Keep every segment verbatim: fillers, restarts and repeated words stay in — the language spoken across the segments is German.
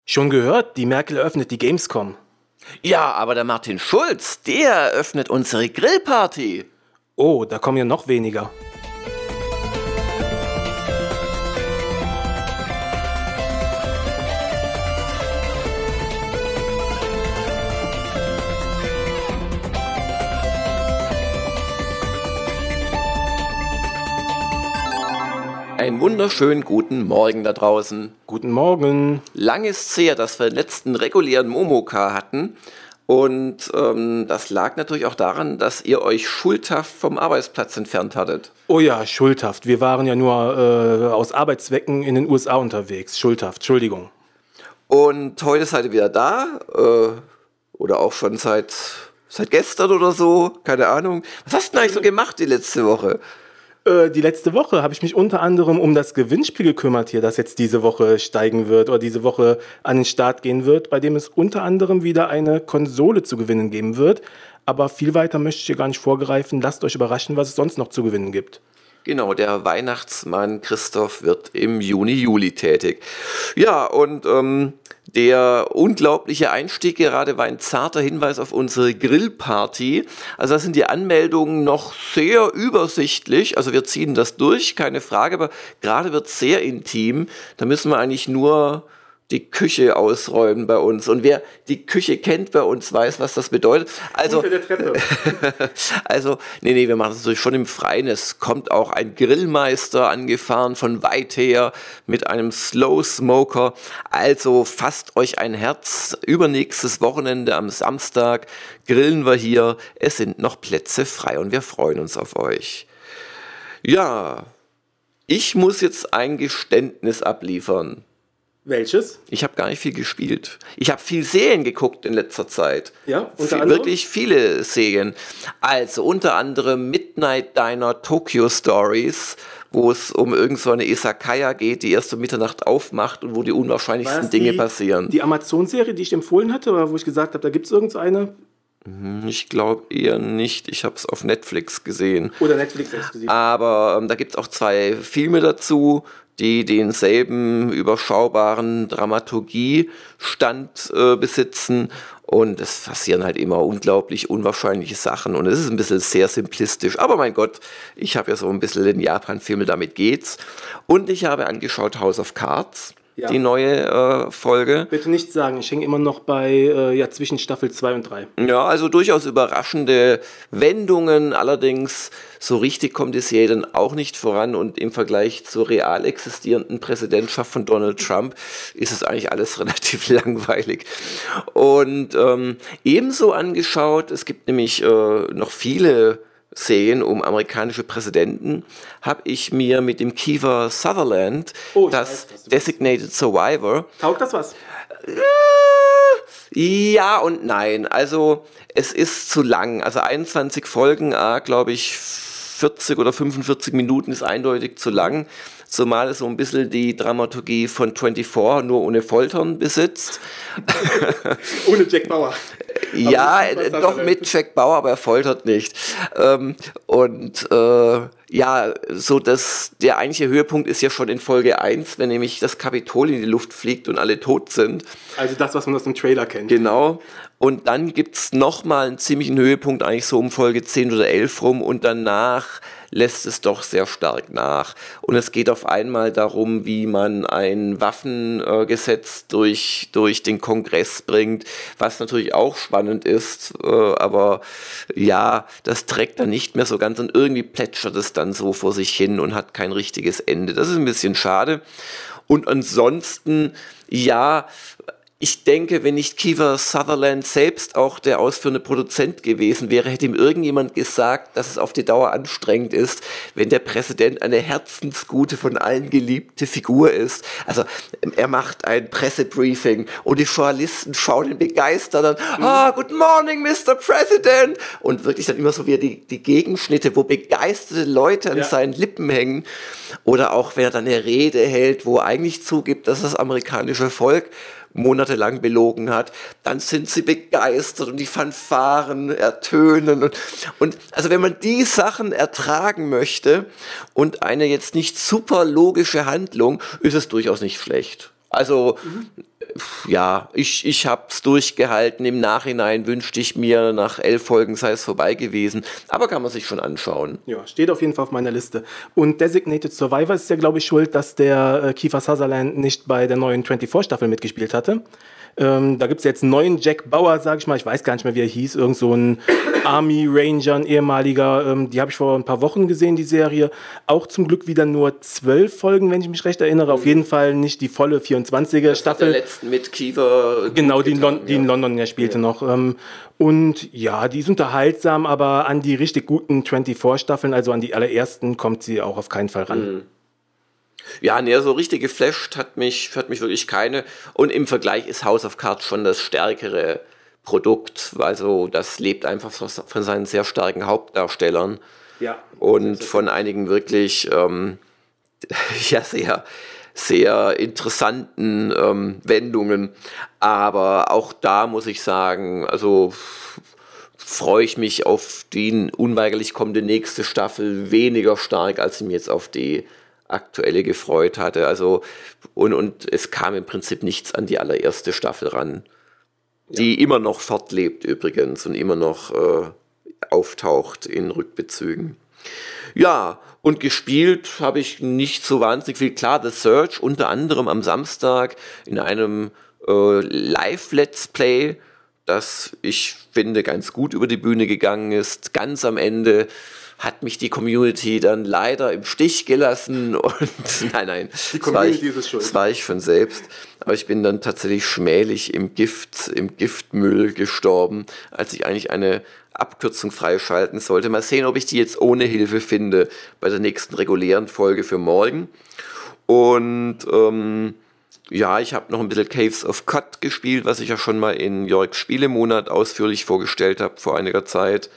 Schon gehört, die Merkel eröffnet die Gamescom. Ja, aber der Martin Schulz, der eröffnet unsere Grillparty. Oh, da kommen ja noch weniger. Einen wunderschönen guten Morgen da draußen. Guten Morgen. Lang ist's her, dass wir den letzten regulären Momoka hatten. Und ähm, das lag natürlich auch daran, dass ihr euch schuldhaft vom Arbeitsplatz entfernt hattet. Oh ja, schuldhaft. Wir waren ja nur äh, aus Arbeitszwecken in den U S A unterwegs. Schuldhaft, Entschuldigung. Und heute seid ihr wieder da. Äh, oder auch schon seit, seit gestern oder so. Keine Ahnung. Was hast du denn eigentlich so gemacht die letzte Woche? Die letzte Woche habe ich mich unter anderem um das Gewinnspiel gekümmert hier, das jetzt diese Woche steigen wird oder diese Woche an den Start gehen wird, bei dem es unter anderem wieder eine Konsole zu gewinnen geben wird. Aber viel weiter möchte ich hier gar nicht vorgreifen. Lasst euch überraschen, was es sonst noch zu gewinnen gibt. Genau, der Weihnachtsmann Christoph wird im Juni, Juli tätig. Ja, und ähm, der unglaubliche Einstieg gerade war ein zarter Hinweis auf unsere Grillparty. Also da sind die Anmeldungen noch sehr übersichtlich. Also wir ziehen das durch, keine Frage, aber gerade wird es sehr intim. Da müssen wir eigentlich nur die Küche ausräumen bei uns. Und wer die Küche kennt bei uns, weiß, was das bedeutet. Also, unter der Treppe. also, nee, nee, wir machen das natürlich schon im Freien. Es kommt auch ein Grillmeister angefahren von weit her mit einem Slow Smoker. Also fasst euch ein Herz. Übernächstes Wochenende am Samstag grillen wir hier. Es sind noch Plätze frei und wir freuen uns auf euch. Ja, ich muss jetzt ein Geständnis abliefern. Welches? Ich habe gar nicht viel gespielt. Ich habe viel Serien geguckt in letzter Zeit. Ja, unter Viel, anderem? Wirklich viele Serien. Also unter anderem Midnight Diner Tokyo Stories, wo es um irgend so eine Izakaya geht, die erst um Mitternacht aufmacht und wo die unwahrscheinlichsten War das Dinge die, passieren. Die Amazon-Serie, die ich empfohlen hatte, oder wo ich gesagt habe, da gibt es irgendeine? Ich glaube eher nicht. Ich habe es auf Netflix gesehen. Oder Netflix exklusiv. Aber ähm, da gibt es auch zwei Filme dazu, die denselben überschaubaren Dramaturgiestand äh, besitzen. Und es passieren halt immer unglaublich unwahrscheinliche Sachen. Und es ist ein bisschen sehr simplistisch. Aber mein Gott, ich habe ja so ein bisschen den Japan-Filme, damit geht's. Und ich habe angeschaut House of Cards. Ja. Die neue äh, Folge. Bitte nicht sagen, ich hänge immer noch bei, äh, ja, zwischen Staffel zwei und drei. Ja, also durchaus überraschende Wendungen, allerdings so richtig kommt die Serie dann auch nicht voran und im Vergleich zur real existierenden Präsidentschaft von Donald Trump ist es eigentlich alles relativ langweilig. Und ähm, ebenso angeschaut, es gibt nämlich äh, noch viele Serien um amerikanische Präsidenten, habe ich mir mit dem Kiefer Sutherland, oh, das weiß, Designated Survivor. Taugt das was? Ja und nein. Also es ist zu lang. Also einundzwanzig Folgen, ah, glaube ich, vierzig oder fünfundvierzig Minuten ist eindeutig zu lang. Zumal es so ein bisschen die Dramaturgie von vierundzwanzig, nur ohne Foltern besitzt. Ohne Jack Bauer. Ja, doch mit Jack Bauer, aber er foltert nicht. Ähm, und äh, ja, so dass der eigentliche Höhepunkt ist ja schon in Folge eins, wenn nämlich das Kapitol in die Luft fliegt und alle tot sind. Also das, was man aus dem Trailer kennt. Genau. Und dann gibt's nochmal einen ziemlichen Höhepunkt, eigentlich so um Folge zehn oder elf rum. Und danach lässt es doch sehr stark nach. Und es geht auf einmal darum, wie man ein Waffengesetz äh, durch, durch den Kongress bringt, was natürlich auch spannend ist. Äh, aber ja, das trägt dann nicht mehr so ganz und irgendwie plätschert es dann so vor sich hin und hat kein richtiges Ende. Das ist ein bisschen schade. Und ansonsten, ja, ich denke, wenn nicht Kiefer Sutherland selbst auch der ausführende Produzent gewesen wäre, hätte ihm irgendjemand gesagt, dass es auf die Dauer anstrengend ist, wenn der Präsident eine herzensgute, von allen geliebte Figur ist. Also er macht ein Pressebriefing und die Journalisten schauen ihn begeistert an. Ah, good morning, Mister President. Und wirklich dann immer so wie die, die Gegenschnitte, wo begeisterte Leute an ja. seinen Lippen hängen. Oder auch, wenn er dann eine Rede hält, wo er eigentlich zugibt, dass das amerikanische Volk monatelang belogen hat, dann sind sie begeistert und die Fanfaren ertönen. Und, und also wenn man die Sachen ertragen möchte und eine jetzt nicht super logische Handlung, ist es durchaus nicht schlecht. Also, mhm. ja, ich, ich habe es durchgehalten. Im Nachhinein wünschte ich mir, nach elf Folgen sei es vorbei gewesen. Aber kann man sich schon anschauen. Ja, steht auf jeden Fall auf meiner Liste. Und Designated Survivor ist ja, glaube ich, schuld, dass der äh, Kiefer Sutherland nicht bei der neuen vierundzwanzig-Staffel mitgespielt hatte. Ähm, da gibt es jetzt einen neuen Jack Bauer, sag ich mal. Ich weiß gar nicht mehr, wie er hieß. Irgend so ein Army Ranger, ein ehemaliger. Ähm, die habe ich vor ein paar Wochen gesehen, die Serie. Auch zum Glück wieder nur zwölf Folgen, wenn ich mich recht erinnere. Mhm. Auf jeden Fall nicht die volle vierundzwanziger-Staffel. Der letzten mit Kiefer. Genau, die in, Lon- ja. die in London ja spielte ja. noch. Ähm, und ja, die ist unterhaltsam, aber an die richtig guten vierundzwanzig-Staffeln, also an die allerersten, kommt sie auch auf keinen Fall ran. Mhm. Ja, nee, so richtig geflasht hat mich, hat mich wirklich keine. Und im Vergleich ist House of Cards schon das stärkere Produkt. Also das lebt einfach von seinen sehr starken Hauptdarstellern. Ja. Und von einigen wirklich ähm, ja, sehr, sehr interessanten ähm, Wendungen. Aber auch da muss ich sagen, also freue ich mich auf die unweigerlich kommende nächste Staffel weniger stark, als ich mich jetzt auf die aktuelle gefreut hatte. Also und, und es kam im Prinzip nichts an die allererste Staffel ran, die ja. immer noch fortlebt übrigens und immer noch äh, auftaucht in Rückbezügen. Ja, und gespielt habe ich nicht so wahnsinnig viel. Klar, The Search unter anderem am Samstag in einem äh, Live-Let's Play, das ich finde ganz gut über die Bühne gegangen ist. Ganz am Ende hat mich die Community dann leider im Stich gelassen und nein, nein, die Community ist es schuld. Das war ich von selbst, aber ich bin dann tatsächlich schmählich im Gift, im Giftmüll gestorben, als ich eigentlich eine Abkürzung freischalten sollte. Mal sehen, ob ich die jetzt ohne Hilfe finde bei der nächsten regulären Folge für morgen. Und ähm, ja, ich habe noch ein bisschen Caves of Cut gespielt, was ich ja schon mal in Jörgs Spielemonat ausführlich vorgestellt habe vor einiger Zeit.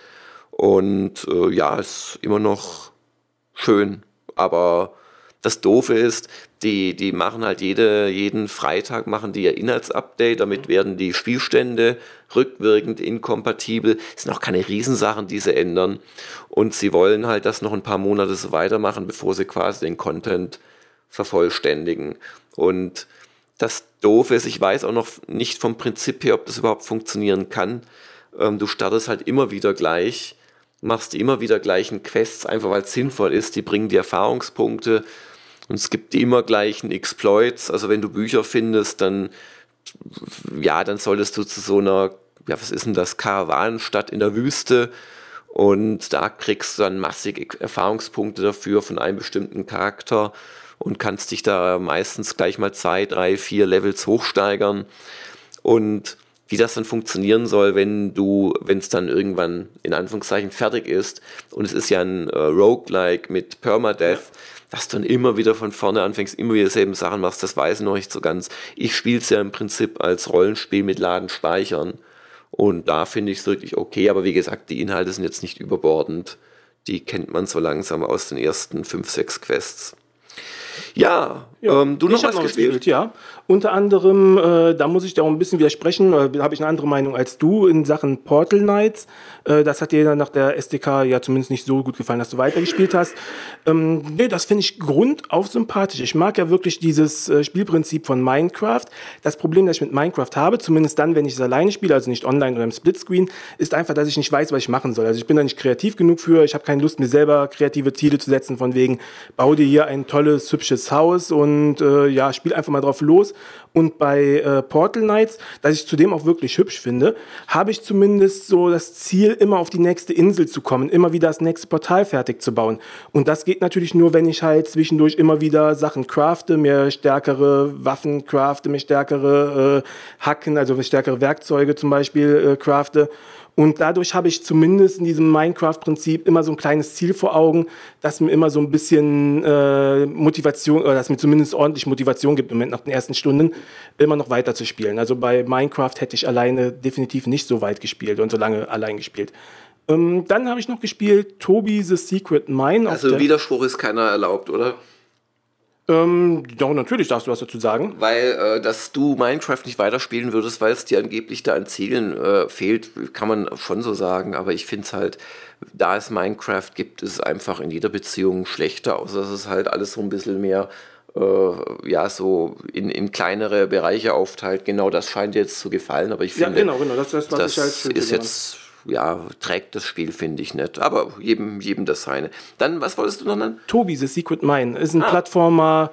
Und äh, ja, ist immer noch schön, aber das Doofe ist, die, die machen halt jede, jeden Freitag machen die ihr Inhaltsupdate, damit werden die Spielstände rückwirkend inkompatibel. Es sind auch keine Riesensachen, die sie ändern und sie wollen halt das noch ein paar Monate so weitermachen, bevor sie quasi den Content vervollständigen. Und das Doofe ist, ich weiß auch noch nicht vom Prinzip her, ob das überhaupt funktionieren kann. Ähm, du startest halt immer wieder gleich, machst immer wieder gleichen Quests, einfach weil es sinnvoll ist, die bringen die Erfahrungspunkte und es gibt die immer gleichen Exploits, also wenn du Bücher findest, dann ja, dann solltest du zu so einer, ja, was ist denn das, Karawanenstadt in der Wüste und da kriegst du dann massig Erfahrungspunkte dafür von einem bestimmten Charakter und kannst dich da meistens gleich mal zwei, drei, vier Levels hochsteigern und wie das dann funktionieren soll, wenn du, wenn es dann irgendwann in Anführungszeichen fertig ist und es ist ja ein äh, Roguelike mit Permadeath, ja. dass du dann immer wieder von vorne anfängst, immer wieder dieselben Sachen machst, das weiß ich noch nicht so ganz. Ich spiele es ja im Prinzip als Rollenspiel mit Laden speichern und da finde ich es wirklich okay, aber wie gesagt, die Inhalte sind jetzt nicht überbordend, die kennt man so langsam aus den ersten fünf, sechs Quests. Ja, ja, ähm, du noch was noch gespielt? gespielt? Ja, unter anderem, äh, da muss ich dir auch ein bisschen widersprechen, äh, habe ich eine andere Meinung als du in Sachen Portal Knights. Äh, das hat dir dann nach der S D K ja zumindest nicht so gut gefallen, dass du weitergespielt hast. Ähm, nee, das finde ich grundauf sympathisch. Ich mag ja wirklich dieses äh, Spielprinzip von Minecraft. Das Problem, das ich mit Minecraft habe, zumindest dann, wenn ich es alleine spiele, also nicht online oder im Splitscreen, ist einfach, dass ich nicht weiß, was ich machen soll. Also ich bin da nicht kreativ genug für, ich habe keine Lust, mir selber kreative Ziele zu setzen, von wegen, bau dir hier ein tolles, hübsches Haus und äh, ja, spiel einfach mal drauf los. Und bei äh, Portal Knights, das ich zudem auch wirklich hübsch finde, habe ich zumindest so das Ziel, immer auf die nächste Insel zu kommen, immer wieder das nächste Portal fertig zu bauen. Und das geht natürlich nur, wenn ich halt zwischendurch immer wieder Sachen crafte, mir stärkere Waffen crafte, mir stärkere äh, Hacken, also stärkere Werkzeuge zum Beispiel äh, crafte. Und dadurch habe ich zumindest in diesem Minecraft-Prinzip immer so ein kleines Ziel vor Augen, das mir immer so ein bisschen äh, Motivation, oder das mir zumindest ordentlich Motivation gibt, im Moment nach den ersten Stunden immer noch weiter zu spielen. Also bei Minecraft hätte ich alleine definitiv nicht so weit gespielt und so lange allein gespielt. Ähm, dann habe ich noch gespielt Toby the Secret Mine. Also Widerspruch ist keiner erlaubt, oder? Ähm, doch, natürlich darfst du was dazu sagen. Weil, äh, dass du Minecraft nicht weiterspielen würdest, weil es dir angeblich da an Zielen äh, fehlt, kann man schon so sagen. Aber ich finde es halt, da es Minecraft gibt, ist es einfach in jeder Beziehung schlechter, außer dass es halt alles so ein bisschen mehr äh, ja, so in, in kleinere Bereiche aufteilt. Genau das scheint jetzt zu gefallen, aber ich finde, ja, genau, genau. Das, das, was das ich halt schön ist finde. jetzt, ja, trägt das Spiel, finde ich nicht. Aber jedem, jedem das seine. Dann, was wolltest du noch nennen? Tobi, The Secret Mine, ist ein Ah. Plattformer.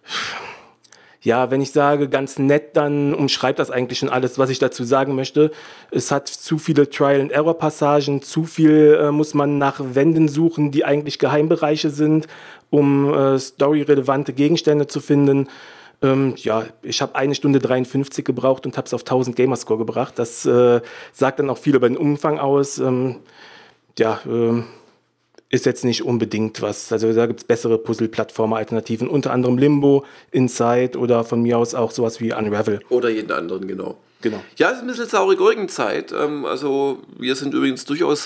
Ja, wenn ich sage ganz nett, dann umschreibt das eigentlich schon alles, was ich dazu sagen möchte. Es hat zu viele Trial-and-Error-Passagen, zu viel äh, muss man nach Wänden suchen, die eigentlich Geheimbereiche sind, um äh, storyrelevante Gegenstände zu finden. Ähm, ja, ich habe eine Stunde dreiundfünfzig gebraucht und habe es auf tausend Gamerscore gebracht. Das äh, sagt dann auch viel über den Umfang aus. Ähm, ja, ähm, ist jetzt nicht unbedingt was. Also da gibt es bessere Puzzle-Plattformer-Alternativen, unter anderem Limbo, Inside oder von mir aus auch sowas wie Unravel. Oder jeden anderen, genau. Genau. Ja, es ist ein bisschen saure Gurkenzeit. Ähm, also wir sind übrigens durchaus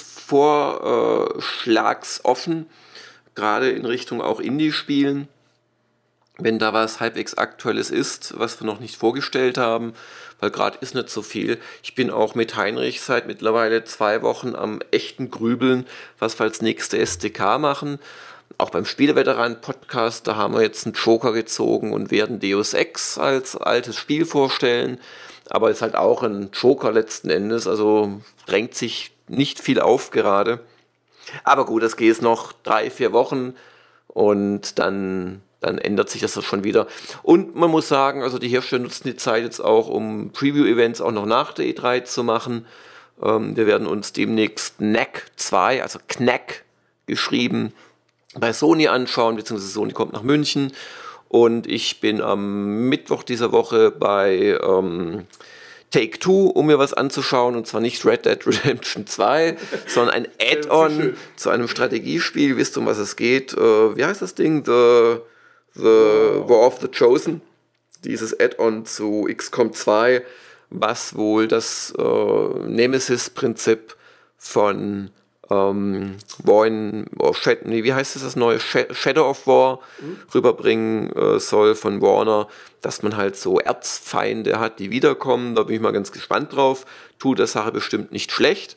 vorschlagsoffen, gerade in Richtung auch Indie-Spielen. Wenn da was halbwegs Aktuelles ist, was wir noch nicht vorgestellt haben, weil gerade ist nicht so viel. Ich bin auch mit Heinrich seit mittlerweile zwei Wochen am echten Grübeln, was wir als nächste S D K machen. Auch beim Spieleveteran-Podcast, da haben wir jetzt einen Joker gezogen und werden Deus Ex als altes Spiel vorstellen. Aber ist halt auch ein Joker letzten Endes, also drängt sich nicht viel auf gerade. Aber gut, das geht jetzt noch drei, vier Wochen und dann... dann ändert sich das schon wieder. Und man muss sagen, also die Hersteller nutzen die Zeit jetzt auch, um Preview-Events auch noch nach der E drei zu machen. Ähm, wir werden uns demnächst Knack zwei, also Knack geschrieben, bei Sony anschauen, beziehungsweise Sony kommt nach München. Und ich bin am Mittwoch dieser Woche bei ähm, Take-Two, um mir was anzuschauen, und zwar nicht Red Dead Redemption zwei, sondern ein Add-on zu einem Strategiespiel. Wisst ihr, um was es geht? Äh, wie heißt das Ding? The... The War of the Chosen, dieses Add-on zu X COM zwei, was wohl das äh, Nemesis-Prinzip von ähm, War in, oh, Shadow, nee, wie heißt das, das neue Shadow of War mhm. rüberbringen äh, soll von Warner, dass man halt so Erzfeinde hat, die wiederkommen. Da bin ich mal ganz gespannt drauf. Tut der Sache bestimmt nicht schlecht.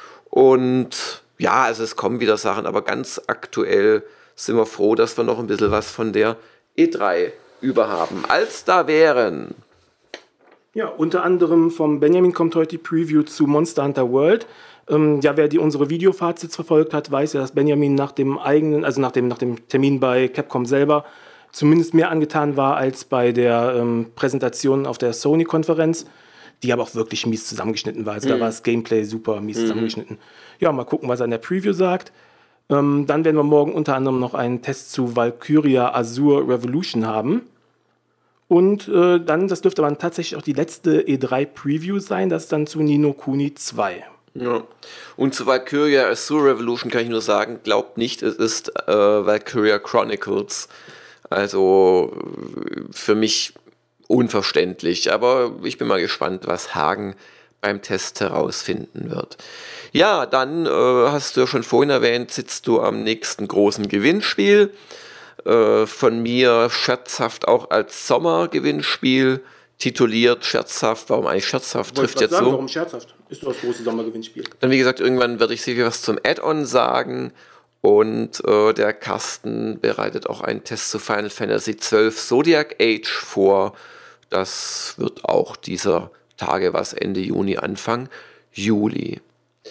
Und ja, also es kommen wieder Sachen, aber ganz aktuell sind wir froh, dass wir noch ein bisschen was von der E drei überhaben. Als da wären. Ja, unter anderem vom Benjamin kommt heute die Preview zu Monster Hunter World. Ähm, ja, wer die unsere Videofazits verfolgt hat, weiß ja, dass Benjamin nach dem eigenen, also nach dem, nach dem Termin bei Capcom selber zumindest mehr angetan war als bei der ähm, Präsentation auf der Sony-Konferenz, die aber auch wirklich mies zusammengeschnitten war. Also mhm. da war das Gameplay super mies mhm. zusammengeschnitten. Ja, mal gucken, was er in der Preview sagt. Ähm, dann werden wir morgen unter anderem noch einen Test zu Valkyria Azure Revolution haben. Und äh, dann, das dürfte dann tatsächlich auch die letzte E drei Preview sein, das ist dann zu Ni no Kuni zwei. Ja. Und zu Valkyria Azure Revolution kann ich nur sagen, glaubt nicht, es ist äh, Valkyria Chronicles. Also für mich unverständlich, aber ich bin mal gespannt, was Hagen beim Test herausfinden wird. Ja, dann äh, hast du ja schon vorhin erwähnt, sitzt du am nächsten großen Gewinnspiel. Äh, von mir scherzhaft auch als Sommergewinnspiel tituliert. Scherzhaft, warum eigentlich scherzhaft? Wollte Trifft jetzt sagen, so. Warum scherzhaft? Ist doch das große Sommergewinnspiel. Dann, wie gesagt, irgendwann werde ich sicher was zum Add-on sagen. Und äh, der Carsten bereitet auch einen Test zu Final Fantasy zwölf Zodiac Age vor. Das wird auch dieser Tage was, Ende Juni, Anfang Juli.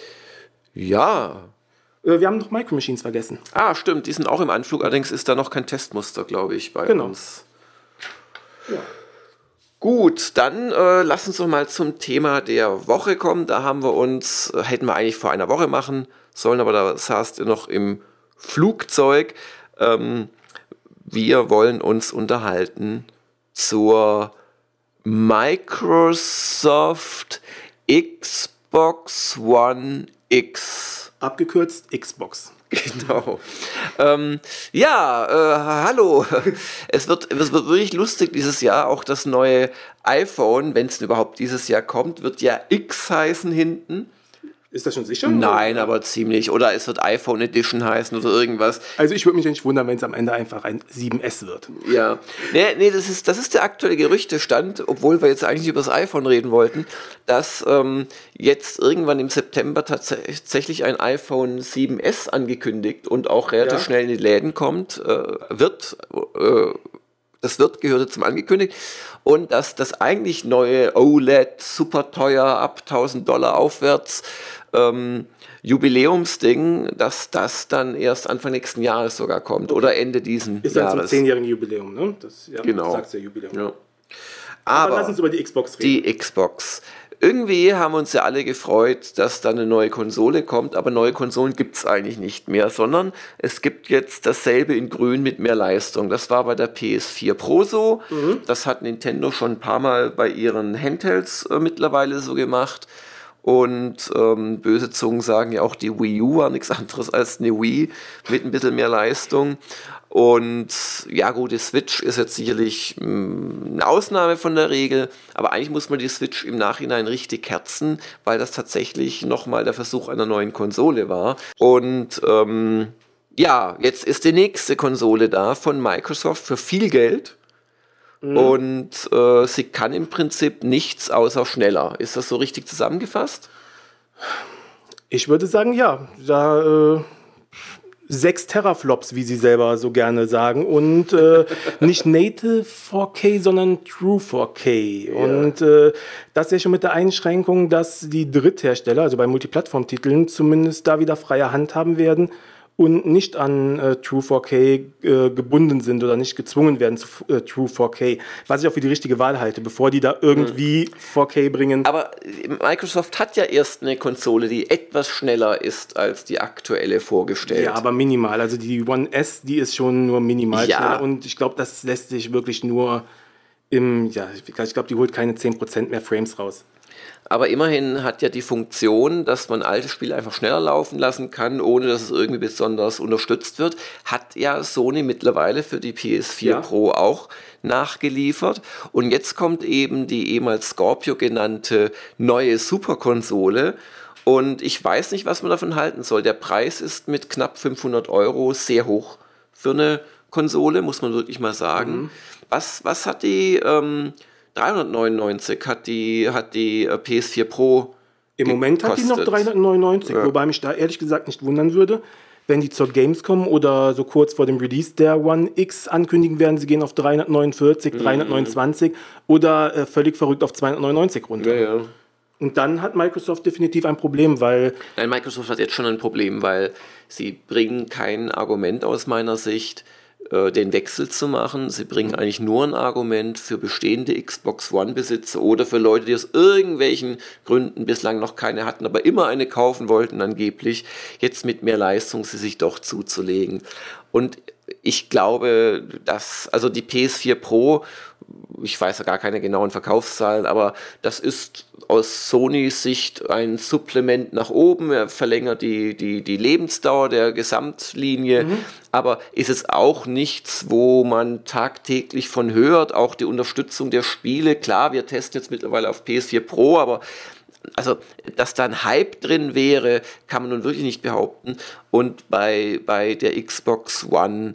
Ja. Äh, wir haben noch Micro Machines vergessen. Ah, stimmt, die sind auch im Anflug. Allerdings ist da noch kein Testmuster, glaube ich, bei genau. uns. Ja. Gut, dann äh, lass uns doch mal zum Thema der Woche kommen. Da haben wir uns, äh, hätten wir eigentlich vor einer Woche machen sollen, aber da saßt ihr noch im Flugzeug. Ähm, wir wollen uns unterhalten zur Microsoft Xbox One X. Abgekürzt Xbox. Genau. ähm, ja, äh, hallo. Es wird, es wird wirklich lustig dieses Jahr. Auch das neue iPhone, wenn es überhaupt dieses Jahr kommt, wird ja X heißen hinten. Ist das schon sicher? Nein, oder? aber ziemlich. Oder es wird iPhone Edition heißen oder irgendwas. Also ich würde mich nicht wundern, wenn es am Ende einfach ein sieben S wird. Ja. Nee, nee, das ist, das ist der aktuelle Gerüchtestand, obwohl wir jetzt eigentlich über das iPhone reden wollten, dass ähm, jetzt irgendwann im September tatsächlich ein iPhone sieben S angekündigt und auch relativ ja. schnell in die Läden kommt, äh, wird, äh, Das wird, gehörte zum angekündigt. Und dass das eigentlich neue O L E D, super teuer, ab tausend Dollar aufwärts, ähm, Jubiläumsding, dass das dann erst Anfang nächsten Jahres sogar kommt oder Ende diesen Ist Jahres. Ist dann zum zehnjährigen Jubiläum, ne? Das, ja, genau. Du sagst ja Jubiläum. Ja. Aber, Aber lass uns über die Xbox reden. Die Xbox. Irgendwie haben uns ja alle gefreut, dass da eine neue Konsole kommt, aber neue Konsolen gibt es eigentlich nicht mehr, sondern es gibt jetzt dasselbe in grün mit mehr Leistung. Das war bei der P S vier Pro so, mhm. Das hat Nintendo schon ein paar Mal bei ihren Handhelds äh, mittlerweile so gemacht. Und ähm, böse Zungen sagen ja auch, die Wii U war nichts anderes als eine Wii mit ein bisschen mehr Leistung. Und ja gut, die Switch ist jetzt sicherlich mh, eine Ausnahme von der Regel, aber eigentlich muss man die Switch im Nachhinein richtig herzen, weil das tatsächlich nochmal der Versuch einer neuen Konsole war. Und ähm, ja, jetzt ist die nächste Konsole da von Microsoft für viel Geld. Mhm. Und äh, sie kann im Prinzip nichts außer schneller. Ist das so richtig zusammengefasst? Ich würde sagen, ja. Da äh, sechs Teraflops, wie sie selber so gerne sagen. Und äh, nicht Native vier K, sondern True vier K. Ja. Und äh, das ja schon mit der Einschränkung, dass die Dritthersteller, also bei Multiplattform-Titeln, zumindest da wieder freie Hand haben werden und nicht an äh, True vier K äh, gebunden sind oder nicht gezwungen werden zu äh, True vier K, was ich auch für die richtige Wahl halte, bevor die da irgendwie mhm. vier K bringen. Aber Microsoft hat ja erst eine Konsole, die etwas schneller ist als die aktuelle vorgestellt. Ja, aber minimal. Also die One S, die ist schon nur minimal ja. schneller und ich glaube, das lässt sich wirklich nur im, ja, ich glaube, die holt keine zehn Prozent mehr Frames raus. Aber immerhin hat ja die Funktion, dass man alte Spiele einfach schneller laufen lassen kann, ohne dass es irgendwie besonders unterstützt wird, hat ja Sony mittlerweile für die P S vier ja. Pro auch nachgeliefert. Und jetzt kommt eben die ehemals Scorpio genannte neue Superkonsole. Und ich weiß nicht, was man davon halten soll. Der Preis ist mit knapp fünfhundert Euro sehr hoch für eine Konsole, muss man wirklich mal sagen. Mhm. Was, was hat die... Ähm, dreihundertneunundneunzig hat die, hat die P S vier Pro Im Moment hat die noch dreihundertneunundneunzig, ja. Wobei mich da ehrlich gesagt nicht wundern würde, wenn die zur Gamescom oder so kurz vor dem Release der One X ankündigen werden, sie gehen auf dreihundertneunundvierzig, mhm. dreihundertneunundzwanzig oder äh, völlig verrückt auf zweihundertneunundneunzig runter. Ja, ja. Und dann hat Microsoft definitiv ein Problem, weil... Nein, Microsoft hat jetzt schon ein Problem, weil sie bringen kein Argument aus meiner Sicht, den Wechsel zu machen. Sie bringen eigentlich nur ein Argument für bestehende Xbox One-Besitzer oder für Leute, die aus irgendwelchen Gründen bislang noch keine hatten, aber immer eine kaufen wollten angeblich, jetzt mit mehr Leistung sie sich doch zuzulegen. Und ich glaube, dass, also die P S vier Pro, ich weiß ja gar keine genauen Verkaufszahlen, aber das ist aus Sonys Sicht ein Supplement nach oben. Er verlängert die, die, die Lebensdauer der Gesamtlinie, mhm. aber ist es auch nichts, wo man tagtäglich von hört, auch die Unterstützung der Spiele. Klar, wir testen jetzt mittlerweile auf P S vier Pro, aber also, dass da ein Hype drin wäre, kann man nun wirklich nicht behaupten. Und bei, bei der Xbox One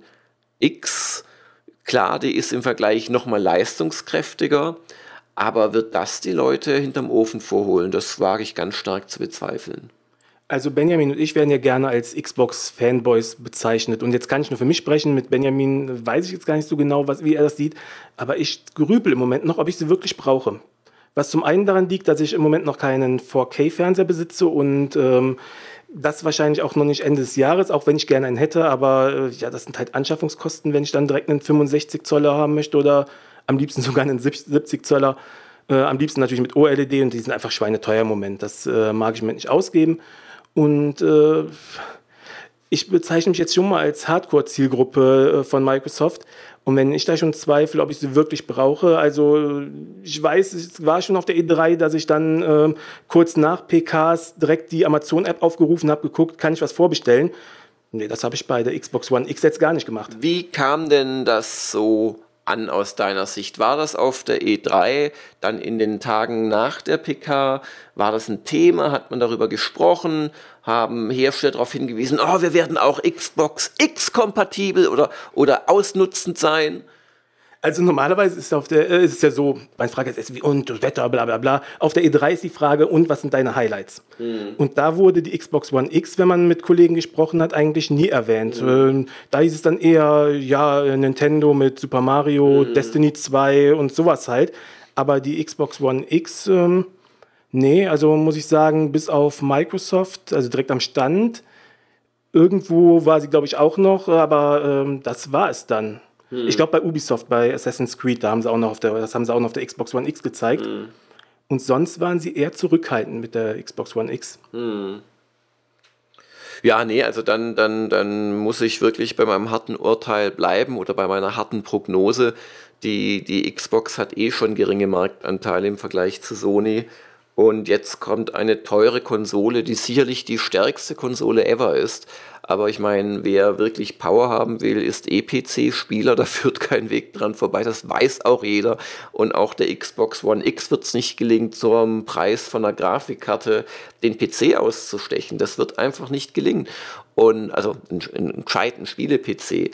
X, klar, die ist im Vergleich nochmal leistungskräftiger, aber wird das die Leute hinterm Ofen vorholen? Das wage ich ganz stark zu bezweifeln. Also Benjamin und ich werden ja gerne als Xbox-Fanboys bezeichnet. Und jetzt kann ich nur für mich sprechen. Mit Benjamin weiß ich jetzt gar nicht so genau, was, wie er das sieht. Aber ich grübel im Moment noch, ob ich sie wirklich brauche. Was zum einen daran liegt, dass ich im Moment noch keinen vier K-Fernseher besitze und ähm, das wahrscheinlich auch noch nicht Ende des Jahres, auch wenn ich gerne einen hätte. Aber äh, ja, das sind halt Anschaffungskosten, wenn ich dann direkt einen fünfundsechzig Zöller haben möchte oder am liebsten sogar einen siebzig Zöller. Äh, am liebsten natürlich mit O L E D und die sind einfach schweineteuer im Moment. Das äh, mag ich im Moment nicht ausgeben. Und äh, ich bezeichne mich jetzt schon mal als Hardcore-Zielgruppe äh, von Microsoft. Und wenn ich da schon zweifle, ob ich sie wirklich brauche, also ich weiß, es war schon auf der E drei, dass ich dann äh, kurz nach P Ks direkt die Amazon-App aufgerufen habe, geguckt, kann ich was vorbestellen? Nee, das habe ich bei der Xbox One X jetzt gar nicht gemacht. Wie kam denn das so an aus deiner Sicht? War das auf der E drei, dann in den Tagen nach der P K? War das ein Thema? Hat man darüber gesprochen? Haben Hersteller darauf hingewiesen, oh, wir werden auch Xbox X-kompatibel oder, oder ausnutzend sein? Also normalerweise ist, auf der, äh, ist es ja so, man fragt jetzt, wie und das Wetter, bla bla bla. Auf der E drei ist die Frage, und was sind deine Highlights? Mhm. Und da wurde die Xbox One X, wenn man mit Kollegen gesprochen hat, eigentlich nie erwähnt. Mhm. Ähm, da hieß es dann eher, ja, Nintendo mit Super Mario, mhm. Destiny zwei und sowas halt. Aber die Xbox One X, ähm, nee, also muss ich sagen, bis auf Microsoft, also direkt am Stand, irgendwo war sie, glaube ich, auch noch, aber ähm, das war es dann. Hm. Ich glaube bei Ubisoft, bei Assassin's Creed, da haben sie auch noch auf der, das haben sie auch noch auf der Xbox One X gezeigt. Hm. Und sonst waren sie eher zurückhaltend mit der Xbox One X. Hm. Ja, nee, also dann, dann, dann muss ich wirklich bei meinem harten Urteil bleiben oder bei meiner harten Prognose. Die, die Xbox hat eh schon geringe Marktanteile im Vergleich zu Sony. Und jetzt kommt eine teure Konsole, die sicherlich die stärkste Konsole ever ist. Aber ich meine, wer wirklich Power haben will, ist eh P C-Spieler, da führt kein Weg dran vorbei, das weiß auch jeder. Und auch der Xbox One X wird es nicht gelingen, zum Preis von einer Grafikkarte den P C auszustechen. Das wird einfach nicht gelingen. Und also einen gescheiten Spiele-P C.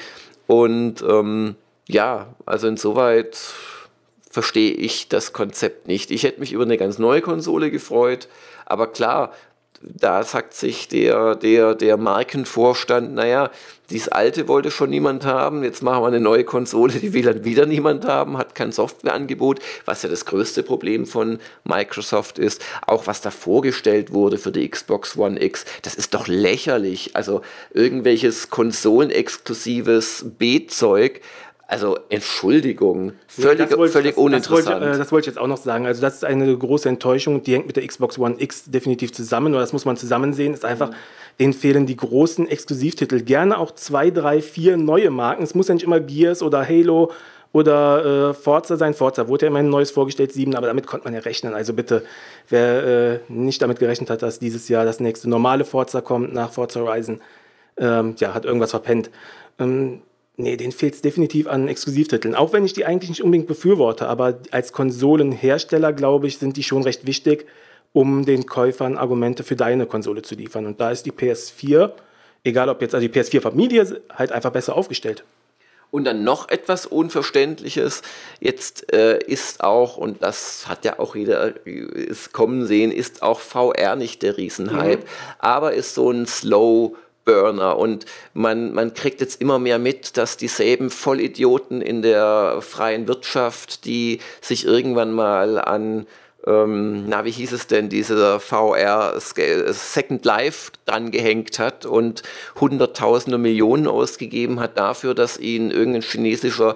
Und ähm, ja, also insoweit verstehe ich das Konzept nicht. Ich hätte mich über eine ganz neue Konsole gefreut, aber klar, da sagt sich der, der, der Markenvorstand, naja, dieses alte wollte schon niemand haben, jetzt machen wir eine neue Konsole, die will dann wieder niemand haben, hat kein Softwareangebot, was ja das größte Problem von Microsoft ist. Auch was da vorgestellt wurde für die Xbox One X, das ist doch lächerlich. Also irgendwelches konsolenexklusives B-Zeug. Also Entschuldigung, völlig, ja, völlig das, uninteressant. Das wollte, äh, das wollte ich jetzt auch noch sagen. Also das ist eine große Enttäuschung, die hängt mit der Xbox One X definitiv zusammen, oder das muss man zusammen sehen, ist einfach, mhm. denen fehlen die großen Exklusivtitel. Gerne auch zwei, drei, vier neue Marken. Es muss ja nicht immer Gears oder Halo oder äh, Forza sein. Forza wurde ja immerhin ein neues vorgestellt, sieben, aber damit konnte man ja rechnen. Also bitte, wer äh, nicht damit gerechnet hat, dass dieses Jahr das nächste normale Forza kommt nach Forza Horizon, ähm, ja, hat irgendwas verpennt. Ähm, Nee, denen fehlt es definitiv an Exklusivtiteln. Auch wenn ich die eigentlich nicht unbedingt befürworte, aber als Konsolenhersteller, glaube ich, sind die schon recht wichtig, um den Käufern Argumente für deine Konsole zu liefern. Und da ist die P S vier, egal ob jetzt, also die P S vier-Familie, halt einfach besser aufgestellt. Und dann noch etwas Unverständliches, jetzt äh, ist auch, und das hat ja auch jeder ist kommen sehen, ist auch V R nicht der Riesenhype, mhm. aber ist so ein Slow Burner. Und man, man kriegt jetzt immer mehr mit, dass dieselben Vollidioten in der freien Wirtschaft, die sich irgendwann mal an, ähm, na wie hieß es denn, dieser V R Second Life dran gehängt hat und Hunderttausende Millionen ausgegeben hat dafür, dass ihnen irgendein chinesischer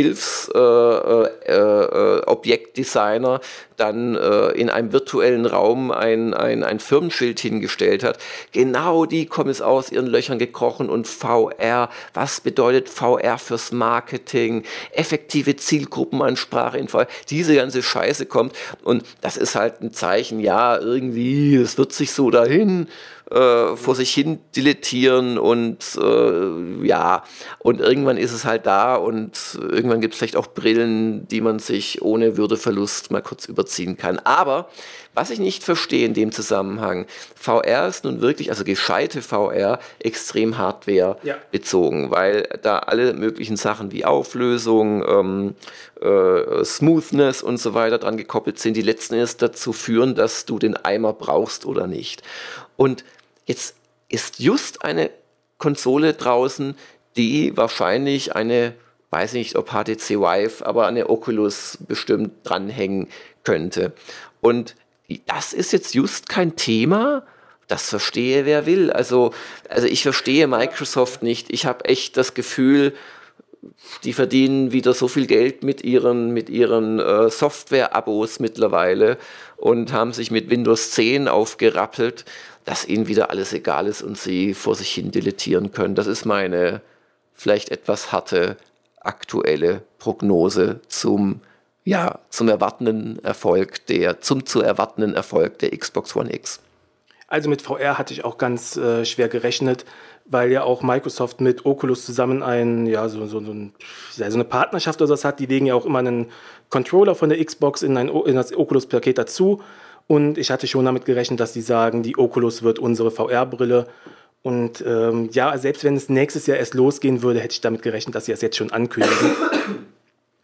Hilfsobjektdesigner äh, äh, äh, dann äh, in einem virtuellen Raum ein, ein, ein Firmenschild hingestellt hat. Genau die kommen jetzt aus ihren Löchern gekrochen und V R, was bedeutet V R fürs Marketing, effektive Zielgruppenansprache in V R, diese ganze Scheiße kommt und das ist halt ein Zeichen, ja, irgendwie, es wird sich so dahin äh, vor sich hin dilettieren und äh, ja, und irgendwann ist es halt da und irgendwann gibt es vielleicht auch Brillen, die man sich ohne Würdeverlust mal kurz überziehen kann. Aber was ich nicht verstehe in dem Zusammenhang, V R ist nun wirklich, also gescheite V R, extrem Hardware ja. bezogen, weil da alle möglichen Sachen wie Auflösung, ähm, äh, Smoothness und so weiter dran gekoppelt sind, die letzten Endes dazu führen, dass du den Eimer brauchst oder nicht. Und jetzt ist just eine Konsole draußen, die wahrscheinlich eine, weiß nicht, ob H T C Vive, aber eine Oculus bestimmt dranhängen könnte. Und das ist jetzt just kein Thema, das verstehe wer will. Also, also ich verstehe Microsoft nicht. Ich habe echt das Gefühl, die verdienen wieder so viel Geld mit ihren, mit ihren äh, Software-Abos mittlerweile und haben sich mit Windows zehn aufgerappelt, dass ihnen wieder alles egal ist und sie vor sich hin dilettieren können. Das ist meine vielleicht etwas harte aktuelle Prognose zum ja, zum erwartenden Erfolg der, zum zu erwartenden Erfolg der Xbox One X. Also mit V R hatte ich auch ganz äh, schwer gerechnet, weil ja auch Microsoft mit Oculus zusammen ein, ja, so, so, so, ein, ja, so eine Partnerschaft oder was hat. Die legen ja auch immer einen Controller von der Xbox in, ein, in das Oculus-Paket dazu. Und ich hatte schon damit gerechnet, dass die sagen, die Oculus wird unsere V R-Brille. Und ähm, ja, selbst wenn es nächstes Jahr erst losgehen würde, hätte ich damit gerechnet, dass sie es jetzt schon ankündigen.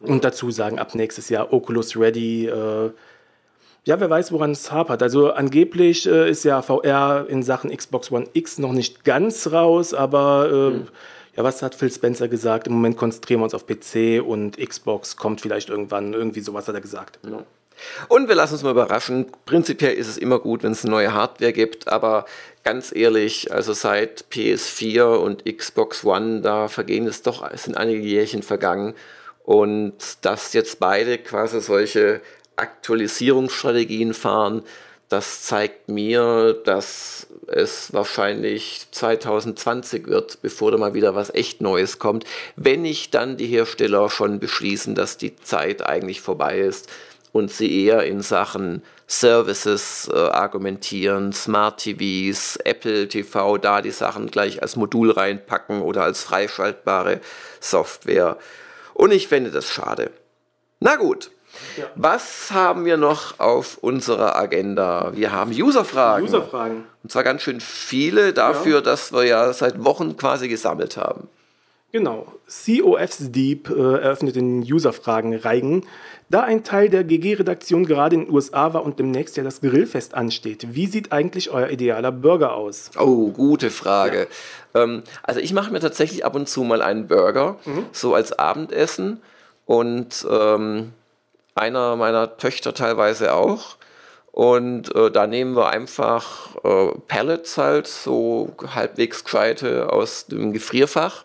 Und dazu sagen, ab nächstes Jahr Oculus Ready. Äh, ja, wer weiß, woran es hapert. Also angeblich äh, ist ja V R in Sachen Xbox One X noch nicht ganz raus, aber äh, mhm. ja, was hat Phil Spencer gesagt? Im Moment konzentrieren wir uns auf P C und Xbox kommt vielleicht irgendwann. Irgendwie sowas hat er gesagt. Ja. Und wir lassen uns mal überraschen. Prinzipiell ist es immer gut, wenn es neue Hardware gibt, aber ganz ehrlich, also seit P S vier und Xbox One, da vergehen es doch, es sind einige Jährchen vergangen. Und dass jetzt beide quasi solche Aktualisierungsstrategien fahren, das zeigt mir, dass es wahrscheinlich zwanzig zwanzig wird, bevor da mal wieder was echt Neues kommt, wenn nicht dann die Hersteller schon beschließen, dass die Zeit eigentlich vorbei ist und sie eher in Sachen Services äh, argumentieren, Smart T Vs, Apple T V, da die Sachen gleich als Modul reinpacken oder als freischaltbare Software. Und ich fände das schade. Na gut. Ja. Was haben wir noch auf unserer Agenda? Wir haben Userfragen. Userfragen. Und zwar ganz schön viele dafür, ja. dass wir ja seit Wochen quasi gesammelt haben. Genau. C O F's Deep äh, eröffnet den Userfragen-Reigen. Da ein Teil der G G-Redaktion gerade in den U S A war und demnächst ja das Grillfest ansteht, wie sieht eigentlich euer idealer Burger aus? Oh, gute Frage. Ja. Ähm, also ich mache mir tatsächlich ab und zu mal einen Burger, mhm. so als Abendessen. Und ähm, einer meiner Töchter teilweise auch. Und äh, da nehmen wir einfach äh, Pellets halt, so halbwegs gescheite aus dem Gefrierfach.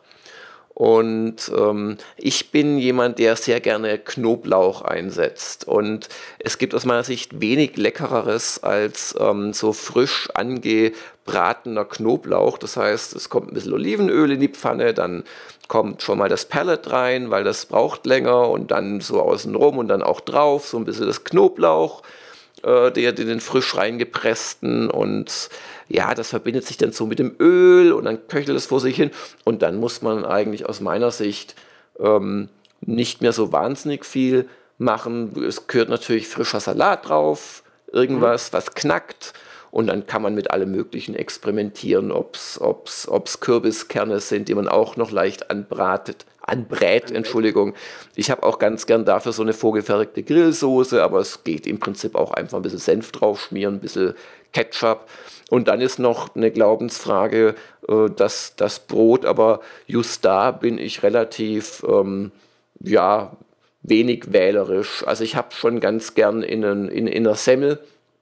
Und ähm, ich bin jemand, der sehr gerne Knoblauch einsetzt. Und es gibt aus meiner Sicht wenig Leckereres als ähm, so frisch angebratener Knoblauch. Das heißt, es kommt ein bisschen Olivenöl in die Pfanne, dann kommt schon mal das Pellet rein, weil das braucht länger und dann so außenrum und dann auch drauf, so ein bisschen das Knoblauch, äh, der, den frisch reingepressten und ja, das verbindet sich dann so mit dem Öl und dann köchelt es vor sich hin und dann muss man eigentlich aus meiner Sicht ähm, nicht mehr so wahnsinnig viel machen. Es gehört natürlich frischer Salat drauf, irgendwas, was knackt. Und dann kann man mit allem Möglichen experimentieren, ob es Kürbiskerne sind, die man auch noch leicht anbratet, anbrät, Entschuldigung. Ich habe auch ganz gern dafür so eine vorgefertigte Grillsoße, aber es geht im Prinzip auch einfach ein bisschen Senf drauf schmieren, ein bisschen Ketchup. Und dann ist noch eine Glaubensfrage, äh, das, das Brot, aber just da bin ich relativ, ähm, ja, wenig wählerisch. Also ich habe schon ganz gern in, in, in einer Semmel,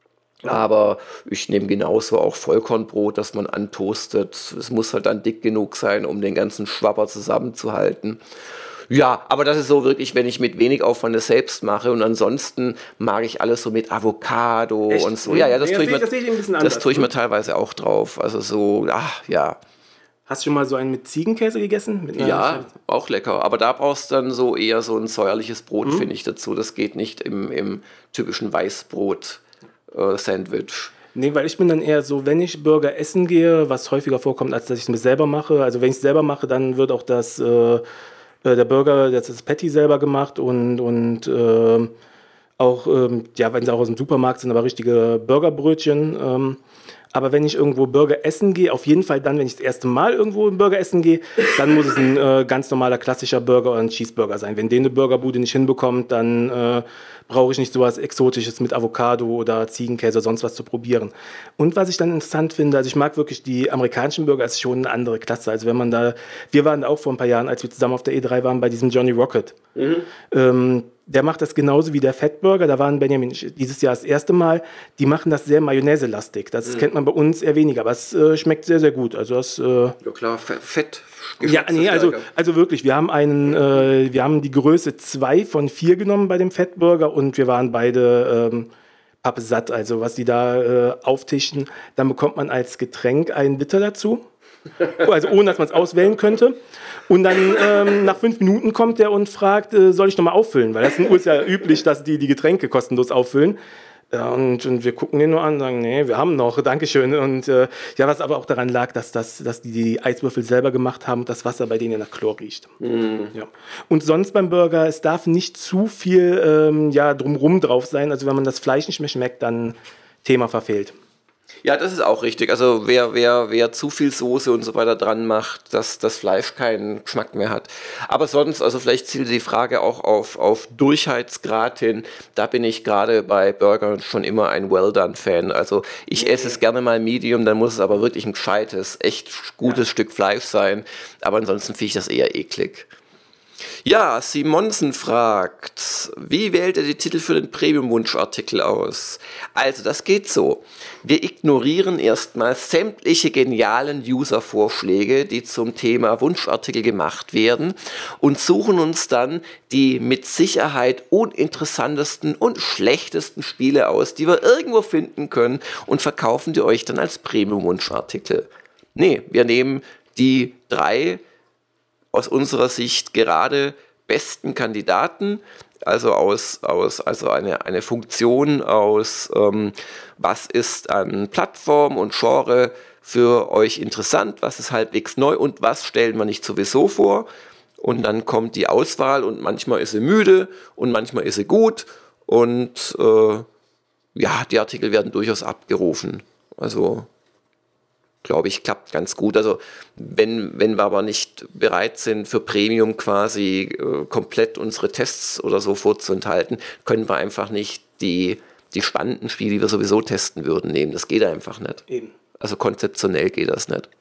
aber ich nehme genauso auch Vollkornbrot, das man antoastet. Es muss halt dann dick genug sein, um den ganzen Schwapper zusammenzuhalten. Ja, aber das ist so wirklich, wenn ich mit wenig Aufwand das selbst mache. Und ansonsten mag ich alles so mit Avocado Echt? und so. Ja, ja, das, ja, tue, ich mir, das, ich das tue ich mir teilweise auch drauf. Also so, ach ja. Hast du schon mal so einen mit Ziegenkäse gegessen? Mit ja, auch lecker. Aber da brauchst du dann so eher so ein säuerliches Brot, mhm. finde ich, dazu. Das geht nicht im, im typischen Weißbrot. Sandwich. Nee, weil ich bin dann eher so, wenn ich Burger essen gehe, was häufiger vorkommt, als dass ich es mir selber mache. Also wenn ich es selber mache, dann wird auch das, äh, der Burger, das, das Patty selber gemacht und, und äh, auch, ähm, ja, wenn sie auch aus dem Supermarkt sind, aber richtige Burgerbrötchen. Ähm, aber wenn ich irgendwo Burger essen gehe, auf jeden Fall dann, wenn ich das erste Mal irgendwo ein Burger essen gehe, dann muss es ein äh, ganz normaler klassischer Burger oder ein Cheeseburger sein. Wenn den eine Burgerbude nicht hinbekommt, dann äh, brauche ich nicht sowas Exotisches mit Avocado oder Ziegenkäse oder sonst was zu probieren. Und was ich dann interessant finde, also ich mag wirklich die amerikanischen Burger, ist schon eine andere Klasse. Also wenn man da, wir waren da auch vor ein paar Jahren, als wir zusammen auf der E drei waren, bei diesem Johnny Rocket. Mhm. Ähm, der macht das genauso wie der Fettburger. Da waren Benjamin dieses Jahr das erste Mal. Die machen das sehr Mayonnaise-lastig. Das mhm. kennt man bei uns eher weniger, aber es äh, schmeckt sehr, sehr gut. Also das, äh, ja klar, Fett. Ja, nee, also, also wirklich, wir haben einen, äh, wir haben die Größe zwei von vier genommen bei dem Fettburger und wir waren beide ähm, pappsatt. Also was die da äh, auftischen, dann bekommt man als Getränk einen Bitter dazu. Also ohne, dass man es auswählen könnte. Und dann ähm, nach fünf Minuten kommt der und fragt, äh, soll ich nochmal auffüllen? Weil das in den U S A ja üblich, dass die die Getränke kostenlos auffüllen. Ja, und, und wir gucken den nur an und sagen, nee, wir haben noch, Dankeschön. Und äh, ja, was aber auch daran lag, dass, das, dass die die Eiswürfel selber gemacht haben und das Wasser bei denen nach Chlor riecht. Mm. Ja. Und sonst beim Burger, es darf nicht zu viel ähm, ja, drumrum drauf sein. Also wenn man das Fleisch nicht mehr schmeckt, dann Thema verfehlt. Ja, das ist auch richtig. Also wer, wer, wer zu viel Soße und so weiter dran macht, dass das Fleisch keinen Geschmack mehr hat. Aber sonst, also vielleicht zielt die Frage auch auf, auf Durchheitsgrad hin. Da bin ich gerade bei Burgern schon immer ein Well-Done-Fan. Also ich esse es gerne mal Medium, dann muss es aber wirklich ein gescheites, echt gutes ja. Stück Fleisch sein. Aber ansonsten finde ich das eher eklig. Ja, Simonsen fragt, wie wählt er die Titel für den Premium-Wunschartikel aus? Also, das geht so. Wir ignorieren erstmal sämtliche genialen User-Vorschläge, die zum Thema Wunschartikel gemacht werden und suchen uns dann die mit Sicherheit uninteressantesten und schlechtesten Spiele aus, die wir irgendwo finden können und verkaufen die euch dann als Premium-Wunschartikel. Nee, wir nehmen die drei aus unserer Sicht gerade besten Kandidaten, also aus, aus also eine, eine Funktion aus, ähm, was ist an Plattform und Genre für euch interessant, was ist halbwegs neu und was stellen wir nicht sowieso vor. Und dann kommt die Auswahl und manchmal ist sie müde und manchmal ist sie gut und äh, ja, die Artikel werden durchaus abgerufen. Also glaube ich, klappt ganz gut. Also wenn, wenn wir aber nicht bereit sind, für Premium quasi äh, komplett unsere Tests oder so vorzuenthalten, können wir einfach nicht die, die spannenden Spiele, die wir sowieso testen würden, nehmen. Das geht einfach nicht. Eben. Also konzeptionell geht das nicht.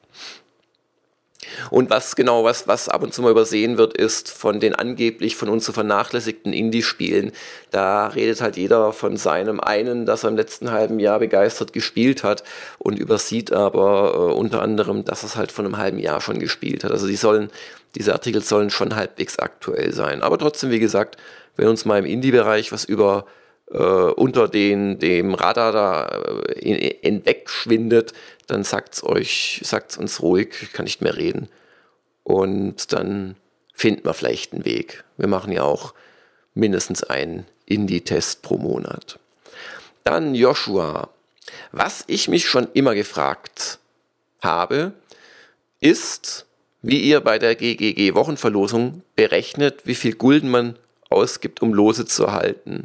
Und was genau, was, was ab und zu mal übersehen wird, ist von den angeblich von uns so vernachlässigten Indie-Spielen. Da redet halt jeder von seinem einen, das er im letzten halben Jahr begeistert gespielt hat und übersieht aber äh, unter anderem, dass er es halt von einem halben Jahr schon gespielt hat. Also die sollen, diese Artikel sollen schon halbwegs aktuell sein. Aber trotzdem, wie gesagt, wenn uns mal im Indie-Bereich was über äh, unter den, dem Radar da äh, hinwegschwindet, dann sagt's euch, sagt's uns ruhig, ich kann nicht mehr reden. Und dann finden wir vielleicht einen Weg. Wir machen ja auch mindestens einen Indie-Test pro Monat. Dann Joshua. Was ich mich schon immer gefragt habe, ist, wie ihr bei der G G G-Wochenverlosung berechnet, wie viel Gulden man ausgibt, um Lose zu erhalten.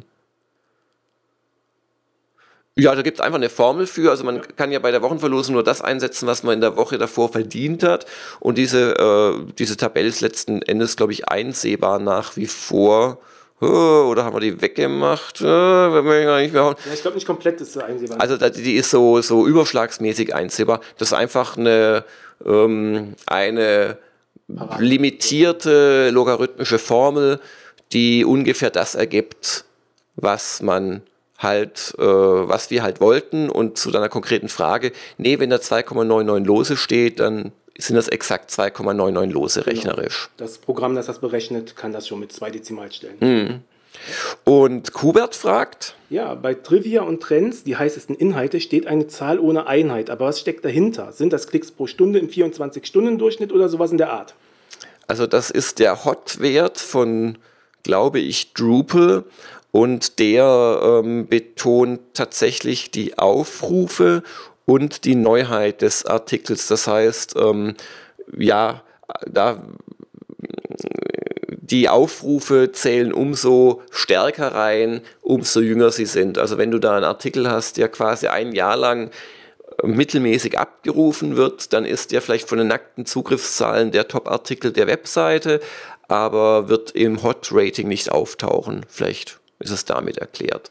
Ja, da gibt es einfach eine Formel für, also man kann ja bei der Wochenverlosung nur das einsetzen, was man in der Woche davor verdient hat und diese, äh, diese Tabelle ist letzten Endes, glaube ich, einsehbar nach wie vor. Oh, oder haben wir die weggemacht? Oh, ja, ich glaube nicht komplett ist sie einsehbar. Also die ist so, so überschlagsmäßig einsehbar. Das ist einfach eine, ähm, eine limitierte logarithmische Formel, die ungefähr das ergibt, was man halt, äh, was wir halt wollten. Und zu deiner konkreten Frage, nee, wenn da zwei Komma neunundneunzig Lose steht, dann sind das exakt zwei Komma neunundneunzig Lose rechnerisch. Genau. Das Programm, das das berechnet, kann das schon mit zwei Dezimalstellen. Mhm. Und Kubert fragt? Ja, bei Trivia und Trends, die heißesten Inhalte, steht eine Zahl ohne Einheit. Aber was steckt dahinter? Sind das Klicks pro Stunde im vierundzwanzig-Stunden-Durchschnitt oder sowas in der Art? Also das ist der Hot-Wert von, glaube ich, Drupal. Und der ähm, betont tatsächlich die Aufrufe und die Neuheit des Artikels. Das heißt, ähm, ja, da die Aufrufe zählen umso stärker rein, umso jünger sie sind. Also wenn du da einen Artikel hast, der quasi ein Jahr lang mittelmäßig abgerufen wird, dann ist der vielleicht von den nackten Zugriffszahlen der Top-Artikel der Webseite, aber wird im Hot-Rating nicht auftauchen. Vielleicht ist es damit erklärt.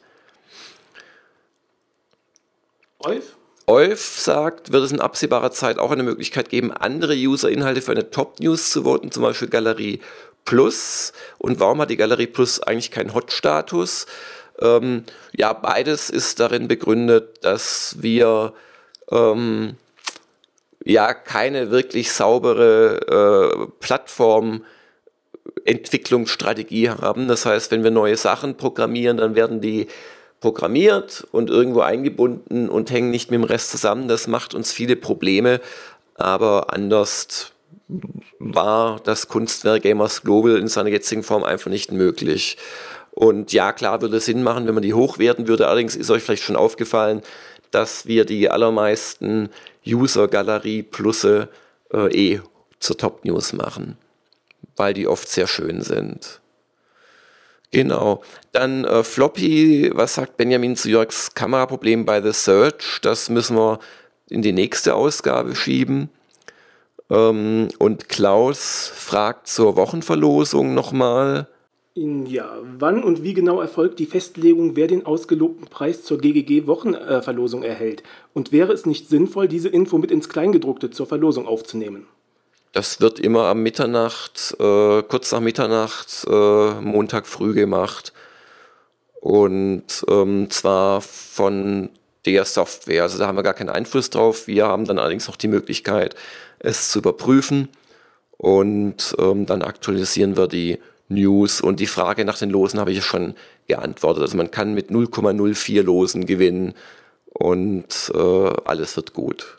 Olf? Olf sagt, wird es in absehbarer Zeit auch eine Möglichkeit geben, andere User-Inhalte für eine Top-News zu voten, zum Beispiel Galerie Plus. Und warum hat die Galerie Plus eigentlich keinen Hot-Status? Ähm, ja, beides ist darin begründet, dass wir ähm, ja keine wirklich saubere äh, Plattform Entwicklungsstrategie haben. Das heißt, wenn wir neue Sachen programmieren, dann werden die programmiert und irgendwo eingebunden und hängen nicht mit dem Rest zusammen. Das macht uns viele Probleme, aber anders war das Kunstwerk Gamers Global in seiner jetzigen Form einfach nicht möglich. Und ja, klar würde es Sinn machen, wenn man die hochwerten würde. Allerdings ist euch vielleicht schon aufgefallen, dass wir die allermeisten User-Galerie-Plusse äh, eh zur Top-News machen, weil die oft sehr schön sind. Genau. Dann äh, Floppy, was sagt Benjamin zu Jörgs Kameraproblem bei The Search? Das müssen wir in die nächste Ausgabe schieben. Ähm, und Klaus fragt zur Wochenverlosung nochmal. Ja, wann und wie genau erfolgt die Festlegung, wer den ausgelobten Preis zur G G G-Wochenverlosung erhält? Und wäre es nicht sinnvoll, diese Info mit ins Kleingedruckte zur Verlosung aufzunehmen? Das wird immer am Mitternacht, äh, kurz nach Mitternacht, äh, Montag früh gemacht. Und ähm, zwar von der Software. Also da haben wir gar keinen Einfluss drauf. Wir haben dann allerdings noch die Möglichkeit, es zu überprüfen. Und ähm, dann aktualisieren wir die News. Und die Frage nach den Losen habe ich ja schon geantwortet. Also man kann mit null Komma null vier Losen gewinnen und äh, alles wird gut.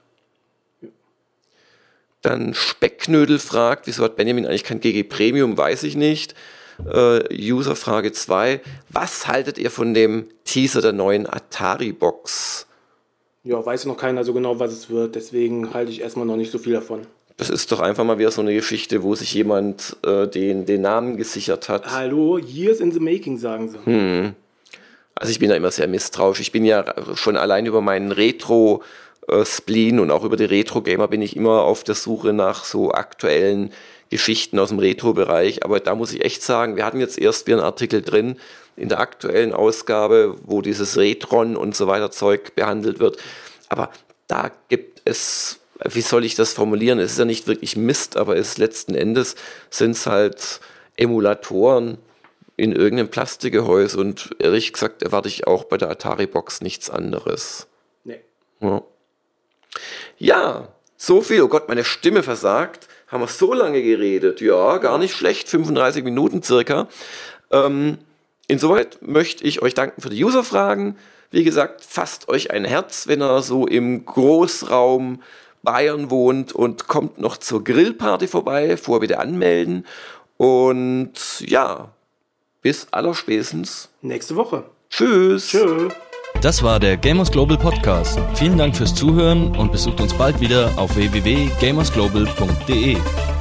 Dann Specknödel fragt, wieso hat Benjamin eigentlich kein G G Premium, weiß ich nicht. Äh, User Frage zwei, was haltet ihr von dem Teaser der neuen Atari-Box? Ja, weiß noch keiner so genau, was es wird, deswegen halte ich erstmal noch nicht so viel davon. Das ist doch einfach mal wieder so eine Geschichte, wo sich jemand äh, den, den Namen gesichert hat. Hallo, years in the making, sagen sie. Hm. Also ich bin da immer sehr misstrauisch. Ich bin ja schon allein über meinen Retro- Spleen und auch über die Retro-Gamer bin ich immer auf der Suche nach so aktuellen Geschichten aus dem Retro-Bereich. Aber da muss ich echt sagen, wir hatten jetzt erst wieder einen Artikel drin in der aktuellen Ausgabe, wo dieses Retron und so weiter Zeug behandelt wird. Aber da gibt es, wie soll ich das formulieren? Es ist ja nicht wirklich Mist, aber es ist letzten Endes sind es halt Emulatoren in irgendeinem Plastikgehäuse und ehrlich gesagt erwarte ich auch bei der Atari-Box nichts anderes. Nee. Ja. Ja, so viel. Oh Gott, meine Stimme versagt. Haben wir so lange geredet? Ja, gar nicht schlecht. fünfunddreißig Minuten circa. Ähm, insoweit möchte ich euch danken für die User-Fragen. Wie gesagt, fasst euch ein Herz, wenn ihr so im Großraum Bayern wohnt und kommt noch zur Grillparty vorbei. Vorher bitte anmelden. Und ja, bis allerspätestens nächste Woche. Tschüss. Tschö. Das war der Gamers Global Podcast. Vielen Dank fürs Zuhören und besucht uns bald wieder auf w w w punkt gamers global punkt d e.